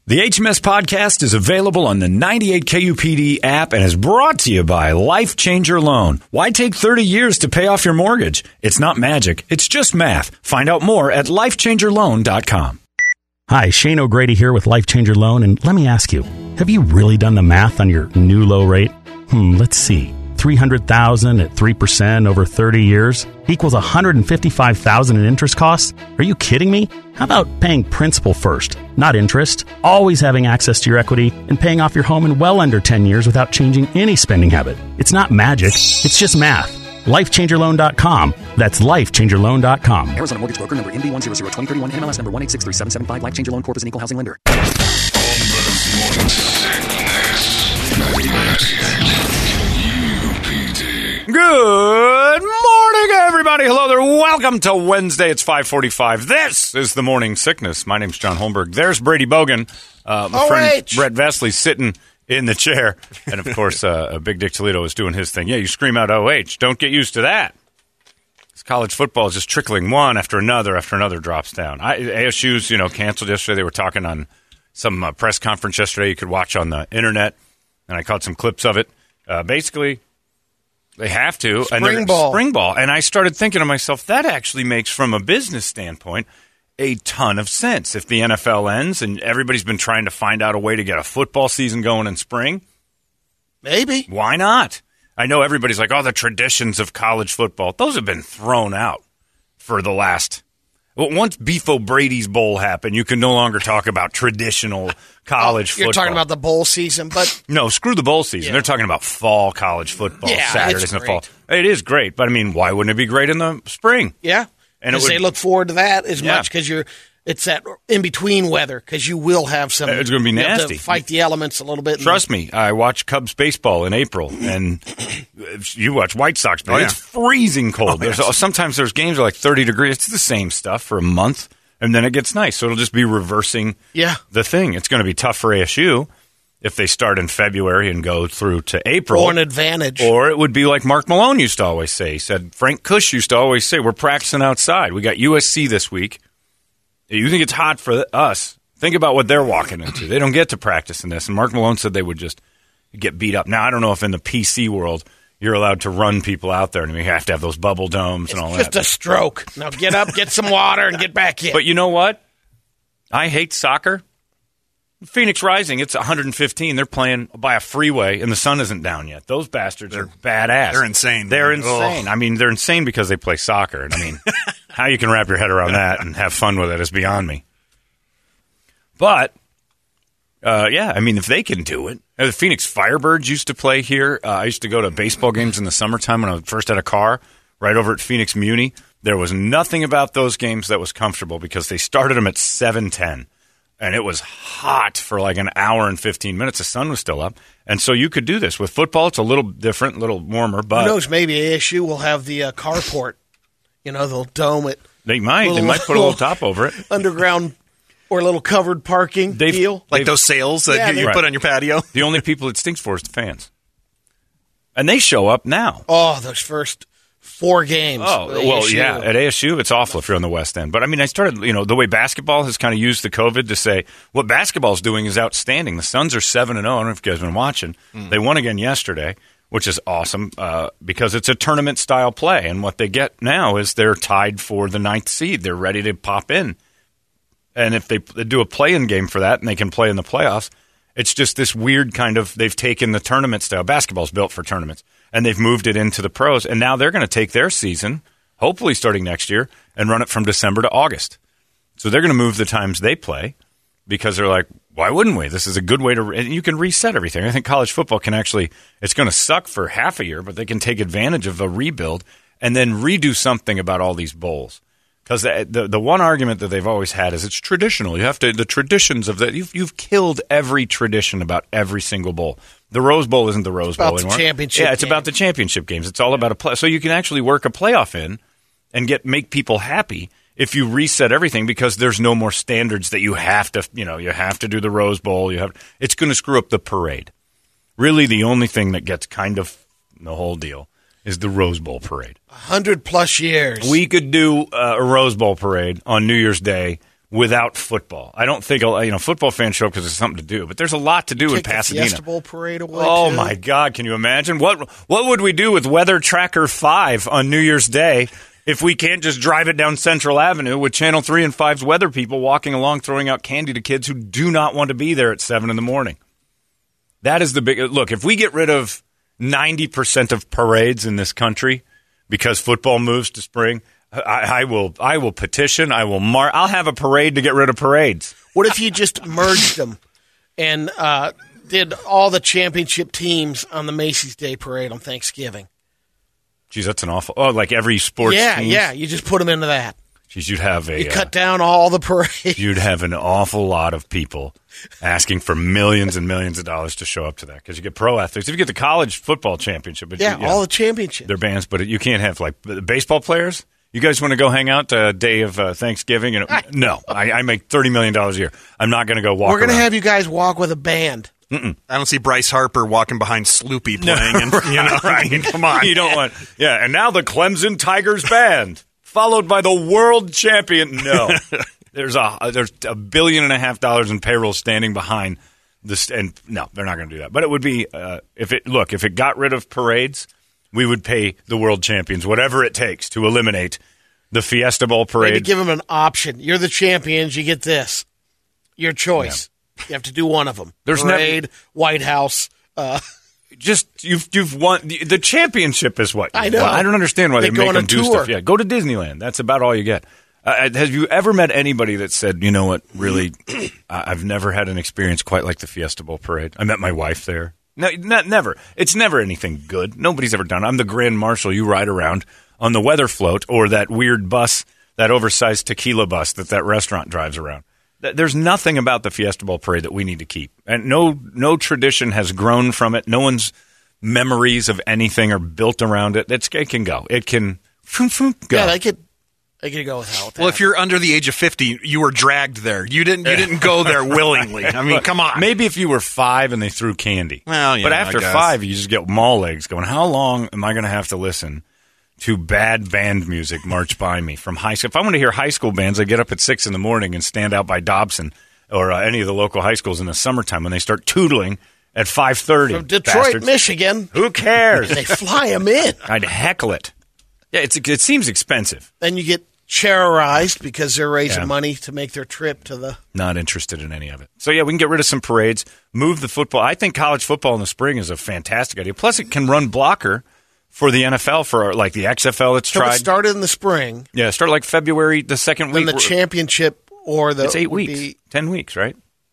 The HMS Podcast is available on the 98 KUPD app and is brought to you by Life Changer Loan. Why take 30 years to pay off your mortgage? It's not magic. It's just math. Find out more at lifechangerloan.com. Hi, Shane O'Grady here with Life Changer Loan, and let me ask you, have you really done the math on your new low rate? Let's see. $300,000 at 3% over 30 years equals $155,000 in interest costs? Are you kidding me? How about paying principal first, not interest, always having access to your equity, and paying off your home in well under 10 years without changing any spending habit? It's not magic, it's just math. LifeChangerLoan.com. That's LifeChangerLoan.com. Arizona Mortgage Broker number MB1002031, NMLS number 1863775, Life Changer Loan Corp is an equal housing lender. Good morning, everybody. Hello there. Welcome to Wednesday. It's 5:45. This is the Morning Sickness. My name's John Holmberg. There's Brady Bogan. My friend Brett Vesley sitting in the chair. And, of course, Big Dick Toledo is doing his thing. Yeah, you scream out OH. Don't get used to that. This college football is just trickling one after another drops down. ASU's, canceled yesterday. They were talking on some press conference yesterday you could watch on the internet. And I caught some clips of it. Basically, they have to. Spring ball. And I started thinking to myself, that actually makes, from a business standpoint, a ton of sense. If the NFL ends and everybody's been trying to find out a way to get a football season going in spring, maybe. Why not? I know everybody's like, the traditions of college football. Those have been thrown out for the last... Well, once Beef O'Brady's Bowl happened, you can no longer talk about traditional college football. You're talking about the bowl season, but... No, screw the bowl season. Yeah. They're talking about fall college football, Saturdays in the fall. It is great, but, why wouldn't it be great in the spring? Yeah, because they look forward to that as much because it's that in-between weather because you will have some... It's going to be nasty. You have to fight the elements a little bit. Trust me, I watch Cubs baseball in April, and you watch White Sox baseball. It's freezing cold. Sometimes there's games that are like 30 degrees. It's the same stuff for a month, and then it gets nice. So it'll just be reversing the thing. It's going to be tough for ASU if they start in February and go through to April. Or an advantage. Or it would be like Mark Malone used to always say. He said, Frank Kush used to always say, we're practicing outside. We got USC this week. You think it's hot for us? Think about what they're walking into. They don't get to practice in this. And Mark Malone said they would just get beat up. Now, I don't know if in the PC world you're allowed to run people out there. You have to have those bubble domes and all that. It's just a stroke. Now get up, get some water, and get back in. But you know what? I hate soccer. Phoenix Rising, it's 115. They're playing by a freeway, and the sun isn't down yet. Those bastards are badass. They're insane. They're insane. They're insane because they play soccer. And how you can wrap your head around that and have fun with it is beyond me. But, if they can do it. The Phoenix Firebirds used to play here. I used to go to baseball games in the summertime when I first had a car right over at Phoenix Muni. There was nothing about those games that was comfortable because they started them at 7:10. And it was hot for like an hour and 15 minutes. The sun was still up. And so you could do this. With football, it's a little different, a little warmer. But who knows, maybe ASU will have the carport. They'll dome it. They might. They might put a little top over it. Underground or a little covered parking deal. Like those sails that you put on your patio. The only people it stinks for is the fans. And they show up now. Oh, those first 4 games. Oh, well, yeah. At ASU, it's awful if you're on the West End. But, I started, the way basketball has kind of used the COVID to say what basketball's doing is outstanding. The Suns are 7-0. I don't know if you guys have been watching. They won again yesterday, which is awesome because it's a tournament-style play. And what they get now is they're tied for the 9th seed. They're ready to pop in. And if they do a play-in game for that and they can play in the playoffs, it's just this weird kind of – they've taken the tournament style. Basketball's built for tournaments. And they've moved it into the pros. And now they're going to take their season, hopefully starting next year, and run it from December to August. So they're going to move the times they play because they're like, why wouldn't we? This is a good way to – and you can reset everything. I think college football can actually – it's going to suck for half a year, but they can take advantage of a rebuild and then redo something about all these bowls. Because the one argument that they've always had is it's traditional. You have to – the traditions of that – you've killed every tradition about every single bowl. The Rose Bowl isn't the Rose Bowl anymore. It's about the championship games. It's all about a play. So you can actually work a playoff in and make people happy if you reset everything because there's no more standards that you have to, you have to do the Rose Bowl. It's going to screw up the parade. Really, the only thing that gets kind of the whole deal is the Rose Bowl parade. 100+ years. We could do a Rose Bowl parade on New Year's Day without football. I don't think football fans show up because there's something to do, but there's a lot to do in Pasadena. The Fiesta Bowl parade away. Oh too. my God! Can you imagine what would we do with Weather Tracker 5 on New Year's Day if we can't just drive it down Central Avenue with Channel 3 and 5's weather people walking along throwing out candy to kids who do not want to be there at 7 in the morning? That is the big look. If we get rid of 90% of parades in this country because football moves to spring, I will petition. I'll have a parade to get rid of parades. What if you just merged them and did all the championship teams on the Macy's Day Parade on Thanksgiving? Geez, that's an awful. Oh, like every sports team? Yeah. You just put them into that. Geez, you'd have you cut down all the parades. You'd have an awful lot of people asking for millions and millions of dollars to show up to that because you get pro athletes. If you get the college football championship, all the championships, they're bands, but you can't have like the baseball players. You guys want to go hang out day of Thanksgiving? No, I make $30 million a year. I'm not going to go walk. We're going to have you guys walk with a band. I don't see Bryce Harper walking behind Sloopy playing. Right. Come on. You don't want. Yeah, and now the Clemson Tigers band, followed by the world champion. No, there's $1.5 billion in payroll standing behind this, and no, they're not going to do that. But it would be if it got rid of parades, we would pay the world champions whatever it takes to eliminate the Fiesta Bowl parade. Maybe give them an option. You're the champions. You get this. Your choice. Yeah. You have to do one of them. There's parade, White House. Just you've won the championship is what I know. I don't understand why they make them do tour. stuff. Yeah, go to Disneyland. That's about all you get. Have you ever met anybody that said, you know what, really, I've never had an experience quite like the Fiesta Bowl parade? I met my wife there. No, never. It's never anything good. Nobody's ever done it. I'm the Grand Marshal. You ride around on the weather float or that weird bus, that oversized tequila bus that restaurant drives around. There's nothing about the Fiesta Bowl parade that we need to keep. And no tradition has grown from it. No one's memories of anything are built around it. It can go. It can go. Yeah, I could go with that. Well, if you're under the age of 50, you were dragged there. You didn't go there willingly. I mean, come on. Maybe if you were 5 and they threw candy. Well, yeah, but after 5, you just get mall legs going, how long am I going to have to listen to bad band music march by me from high school? If I want to hear high school bands, I get up at 6 in the morning and stand out by Dobson or any of the local high schools in the summertime when they start tootling at 5:30. From Detroit, bastards. Michigan. Who cares? They fly them in. I'd heckle it. Yeah, it seems expensive. Then you get terrorized because they're raising money to make their trip to the... Not interested in any of it. So, yeah, we can get rid of some parades, move the football. I think college football in the spring is a fantastic idea. Plus, it can run blocker for the NFL, for like the XFL it's tried. So it started in the spring. Yeah, start like February, the second week. Then the championship or the... It's 8 weeks. 10 weeks, right?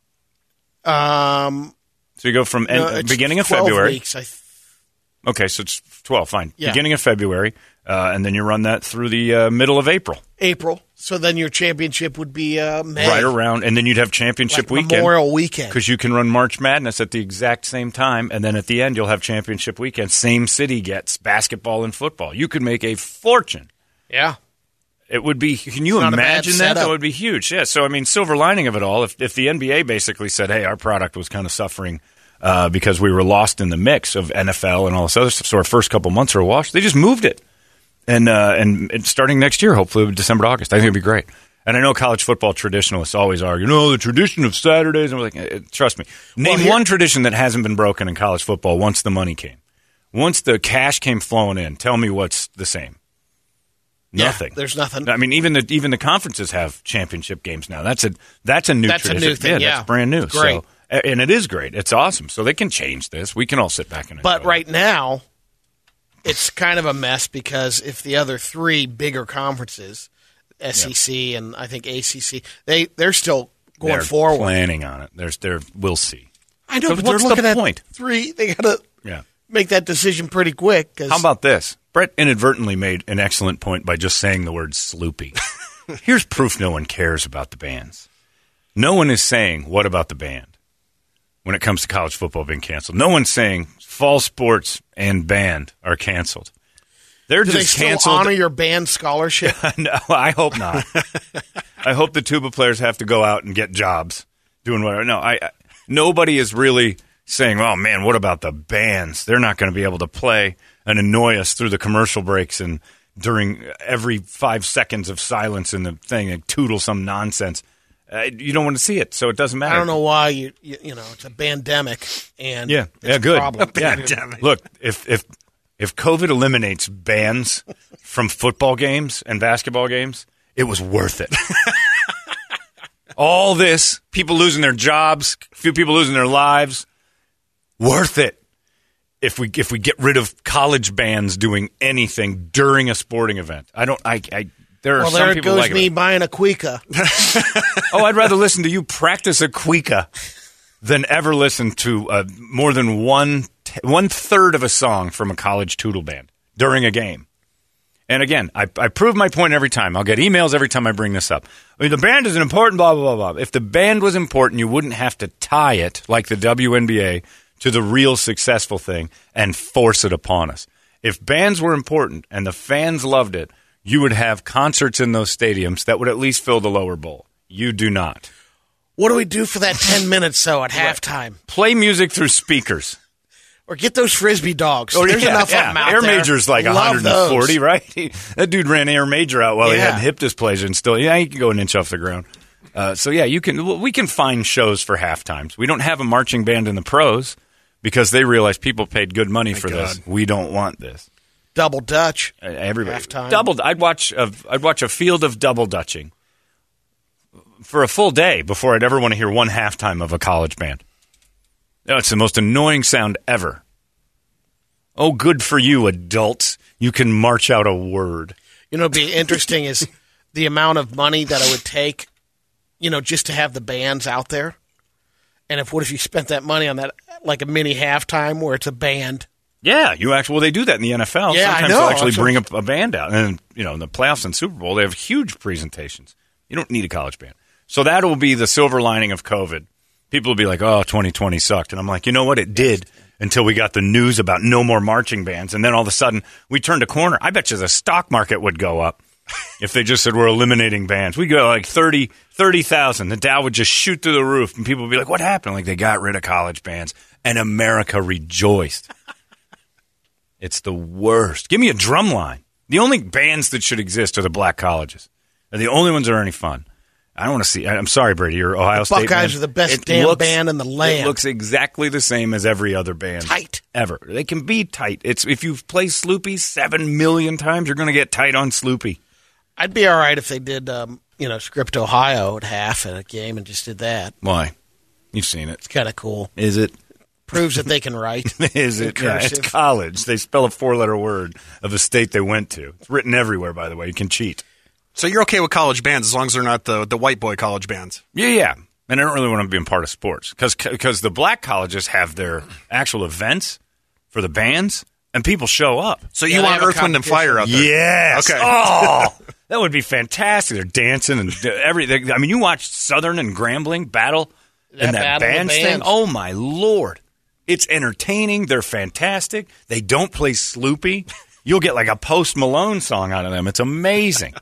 So you go from beginning of February. Weeks, okay, so it's 12, fine. Yeah. Beginning of February, and then you run that through the middle of April. So then your championship would be May. Right around, and then you'd have championship weekend. Memorial weekend. Because you can run March Madness at the exact same time, and then at the end you'll have championship weekend. Same city gets basketball and football. You could make a fortune. Yeah. It would be. Can you imagine that? That would be huge. Yeah. So I mean, silver lining of it all. If the NBA basically said, "Hey, our product was kind of suffering because we were lost in the mix of NFL and all this other stuff, so our first couple months are a wash," they just moved it, and starting next year, hopefully December to August, I think it'd be great. And I know college football traditionalists always argue, no, the tradition of Saturdays. And we're like, trust me, name one tradition that hasn't been broken in college football once the money came, once the cash came flowing in. Tell me what's the same. Nothing. Yeah, there's nothing. I mean, even the conferences have championship games now. That's a new tradition. That's a new thing. That's brand new. It's great. So, and it is great. It's awesome. So they can change this. We can all sit back and enjoy But right now, it's kind of a mess because if the other three bigger conferences, SEC and I think ACC, they're still going forward. Planning on it. We'll see. I know, but what's they're looking the at point? 3. They got to make that decision pretty quick. How about this? Brett inadvertently made an excellent point by just saying the word Sloopy. Here's proof no one cares about the bands. No one is saying, what about the band? When it comes to college football being canceled. No one's saying fall sports and band are canceled. They're just canceled. Do they still honor your band scholarship? No, I hope not. I hope the tuba players have to go out and get jobs doing whatever. No, nobody is really saying, oh, man, what about the bands? They're not going to be able to play and annoy us through the commercial breaks and during every 5 seconds of silence in the thing and tootle some nonsense. You don't want to see it, so it doesn't matter. I don't know why you know it's a pandemic and Yeah, it's yeah, good. A problem. Yeah. Look, if COVID eliminates bans from football games and basketball games, it was worth it. All this, people losing their jobs, few people losing their lives, worth it. If we get rid of college bands doing anything during a sporting event, there are some there people goes like me it. buying a Quika. I'd rather listen to you practice a Quika than ever listen to more than one third of a song from a college tootle band during a game. And again, I prove my point every time. I'll get emails every time I bring this up. I mean, the band isn't important, blah, blah, blah, blah. If the band was important, you wouldn't have to tie it, like the WNBA, to the real successful thing and force it upon us. If bands were important and the fans loved it, you would have concerts in those stadiums that would at least fill the lower bowl. You do not. What do we do for that 10 minutes, at halftime? Play music through speakers. Or get those Frisbee dogs. Oh, There's enough of them out Air there. Major's like Love 140, those. right? That dude ran Air Major out while he had hip dysplasia and still, he can go an inch off the ground. We can find shows for halftimes. We don't have a marching band in the pros because they realize people paid good money for this. We don't want this. Double Dutch. Everybody. Halftime. I'd watch a field of double dutching for a full day before I'd ever want to hear one halftime of a college band. It's the most annoying sound ever. Oh, good for you, adults. You can march out a word. What'd be interesting is the amount of money that it would take, just to have the bands out there. And what if you spent that money on that, like a mini halftime where it's a band? Yeah, they do that in the NFL. Yeah, Sometimes I know. they'll actually bring up a band out. And, in the playoffs and Super Bowl, they have huge presentations. You don't need a college band. So that will be the silver lining of COVID. People will be like, oh, 2020 sucked. And I'm like, you know what? It did until we got the news about no more marching bands. And then all of a sudden, we turned a corner. I bet you the stock market would go up if they just said we're eliminating bands. We'd go like 30,000. The Dow would just shoot through the roof. And people would be like, what happened? Like, they got rid of college bands. And America rejoiced. It's the worst. Give me a drum line. The only bands that should exist are the black colleges. They're the only ones that are any fun. I don't want to see. I'm sorry, Brady. You're Ohio State. Buckeyes are the best band in the land. It looks exactly the same as every other band. Tight. Ever. They can be tight. If you play Sloopy 7 million times, you're going to get tight on Sloopy. I'd be all right if they did, Script Ohio at half at a game and just did that. Why? You've seen it. It's kind of cool. Is it? Proves that they can write. Is it? Yeah, it's college. They spell a 4-letter word of a state they went to. It's written everywhere, by the way. You can cheat. So you're okay with college bands as long as they're not the white boy college bands? Yeah. And I don't really want to be a part of sports because the black colleges have their actual events for the bands, and people show up. So you want Earth, Wind, and Fire out there? Yes. Okay. Oh, that would be fantastic. They're dancing and everything. I mean, you watched Southern and Grambling battle and that band thing. Oh, my Lord. It's entertaining. They're fantastic. They don't play Sloopy. You'll get like a Post Malone song out of them. It's amazing.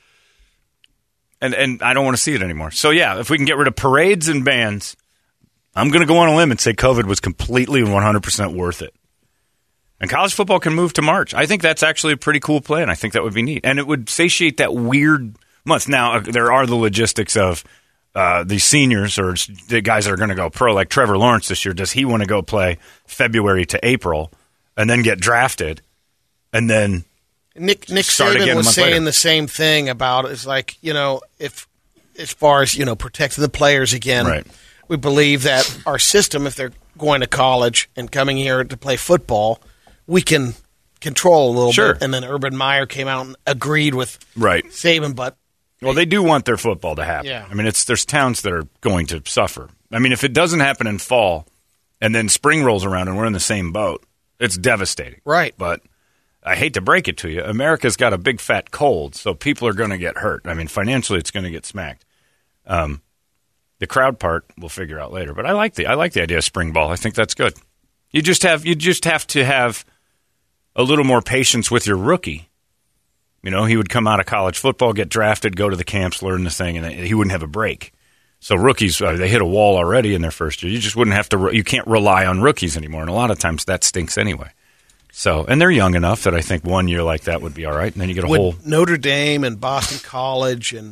And I don't want to see it anymore. So, yeah, if we can get rid of parades and bands, I'm going to go on a limb and say COVID was completely 100% worth it. And college football can move to March. I think that's actually a pretty cool plan. I think that would be neat. And it would satiate that weird month. Now, there are the logistics of the seniors or the guys that are going to go pro, like Trevor Lawrence this year. Does he want to go play February to April and then get drafted and then Nick Saban was saying the same thing about it's like, if as far as, protecting the players again, right. We believe that our system, if they're going to college and coming here to play football, we can control a little bit. And then Urban Meyer came out and agreed with Saban, but well, they do want their football to happen. Yeah. I mean, there's towns that are going to suffer. I mean, if it doesn't happen in fall and then spring rolls around and we're in the same boat, it's devastating. Right. But I hate to break it to you, America's got a big fat cold, so people are going to get hurt. I mean, financially, it's going to get smacked. The crowd part we'll figure out later, but I like the idea of spring ball. I think that's good. You just have to have a little more patience with your rookie. He would come out of college football, get drafted, go to the camps, learn the thing, and he wouldn't have a break. So rookies, they hit a wall already in their first year. You just wouldn't have to. You can't rely on rookies anymore, and a lot of times that stinks anyway. So, and they're young enough that I think 1 year like that would be all right, and then you get a whole Notre Dame and Boston College and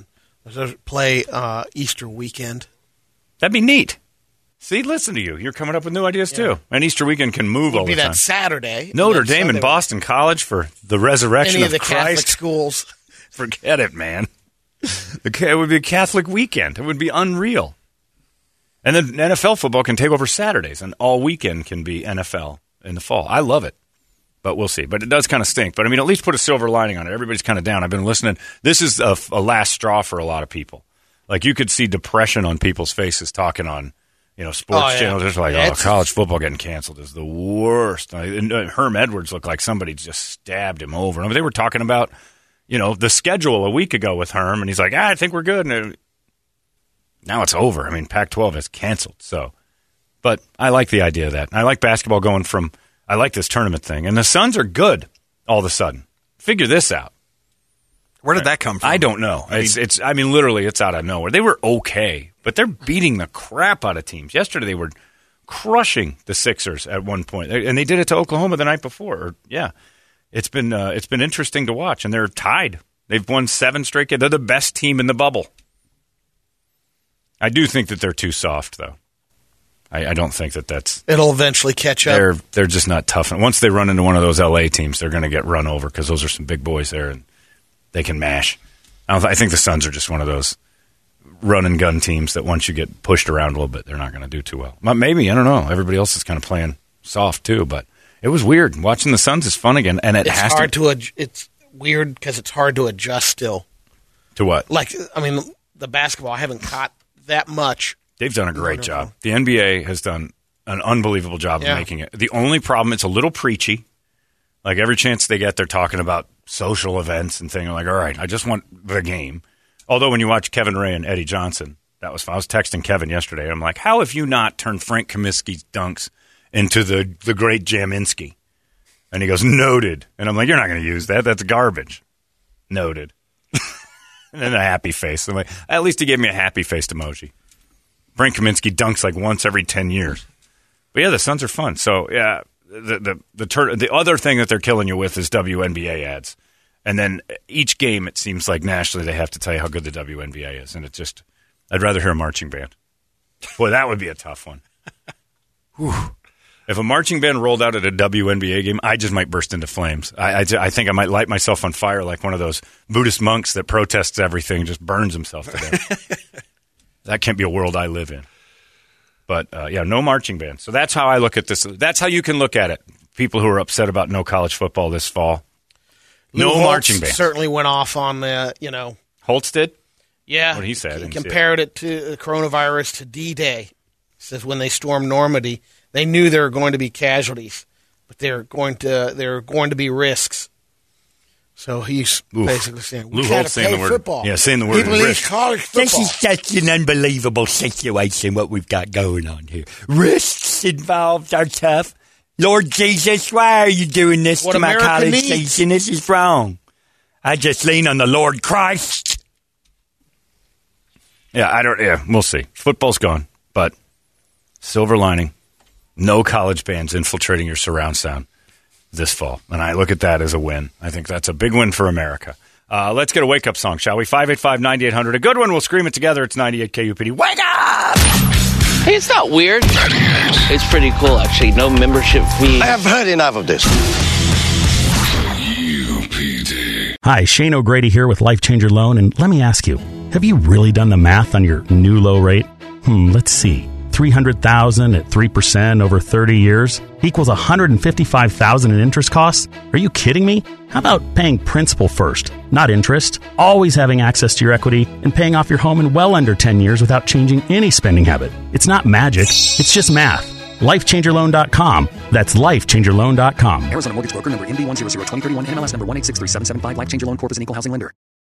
Play Easter weekend. That'd be neat. See, listen to you. You're coming up with new ideas, too. And Easter weekend can move all the time. That Saturday. Notre Dame and Boston College for the resurrection of Christ. Any of the Catholic schools. Forget it, man. It would be a Catholic weekend. It would be unreal. And then NFL football can take over Saturdays, and all weekend can be NFL in the fall. I love it. But we'll see. But it does kind of stink. But, I mean, at least put a silver lining on it. Everybody's kind of down. I've been listening. This is a last straw for a lot of people. Like, you could see depression on people's faces talking on, sports channels. They're like, college football getting canceled is the worst. And Herm Edwards looked like somebody just stabbed him over. I mean, they were talking about, the schedule a week ago with Herm, and he's like, I think we're good. And now it's over. I mean, Pac-12 is canceled. So, but I like the idea of that. I like basketball going from – I like this tournament thing. And the Suns are good all of a sudden. Figure this out. Where did that come from? I don't know. I mean, literally, it's out of nowhere. They were okay, but they're beating the crap out of teams. Yesterday, they were crushing the Sixers at one point, and they did it to Oklahoma the night before. It's been interesting to watch, and they're tied. They've won 7 straight games. They're the best team in the bubble. I do think that they're too soft, though. I don't think that's... It'll eventually catch up. They're just not tough. And once they run into one of those L.A. teams, they're going to get run over because those are some big boys there, and they can mash. I think the Suns are just one of those run-and-gun teams that once you get pushed around a little bit, they're not going to do too well. Maybe, I don't know. Everybody else is kind of playing soft, too. But it was weird. Watching the Suns is fun again, and it's weird because it's hard to adjust still. To what? Like, I mean, the basketball, I haven't caught that much. They've done a great job. The NBA has done an unbelievable job of making it. The only problem, it's a little preachy. Like every chance they get, they're talking about social events and things. Like, all right, I just want the game. Although when you watch Kevin Ray and Eddie Johnson, that was fun. I was texting Kevin yesterday. I'm like, how have you not turned Frank Kaminsky's dunks into the great Jaminski? And he goes, noted. And I'm like, you're not going to use that. That's garbage. Noted. And then a happy face. I'm like, at least he gave me a happy faced emoji. Frank Kaminsky dunks like once every 10 years. But yeah, the Suns are fun. So yeah, the other thing that they're killing you with is WNBA ads. And then each game, it seems like nationally they have to tell you how good the WNBA is. And it's just, I'd rather hear a marching band. Boy, that would be a tough one. If a marching band rolled out at a WNBA game, I just might burst into flames. I think I might light myself on fire like one of those Buddhist monks that protests everything and just burns himself to death. That can't be a world I live in. But, no marching band. So that's how I look at this. That's how you can look at it. People who are upset about no college football this fall. No marching band. Certainly went off on the, Holtz did? Yeah. What he said. He compared it to the coronavirus to D-Day. He says when they stormed Normandy, they knew there were going to be casualties, but there were going to be risks. So he's basically saying, we got to play football. Yeah, saying the word people risk. College football. This is such an unbelievable situation, what we've got going on here. Risks involved are tough. Lord Jesus, why are you doing this to my college season? This is wrong. I just lean on the Lord Christ. Yeah, we'll see. Football's gone, but silver lining, no college bands infiltrating your surround sound this fall. And I look at that as a win. I think that's a big win for America. Let's get a wake-up song, shall we? 585-9800. A good one. We'll scream it together. It's 98 KUPD. Wake up! Hey, it's not weird. It's pretty cool, actually. No membership fee. I have heard enough of this. Hi, Shane O'Grady here with Life Changer Loan. And let me ask you, have you really done the math on your new low rate? Let's see. $300,000 at 3% over 30 years equals $155,000 in interest costs? Are you kidding me? How about paying principal first, not interest, always having access to your equity, and paying off your home in well under 10 years without changing any spending habit? It's not magic. It's just math. LifeChangerLoan.com. That's LifeChangerLoan.com. Arizona Mortgage Broker number MB1002031 NMLS number 1863775. Life Changer Loan Corp is an equal housing lender.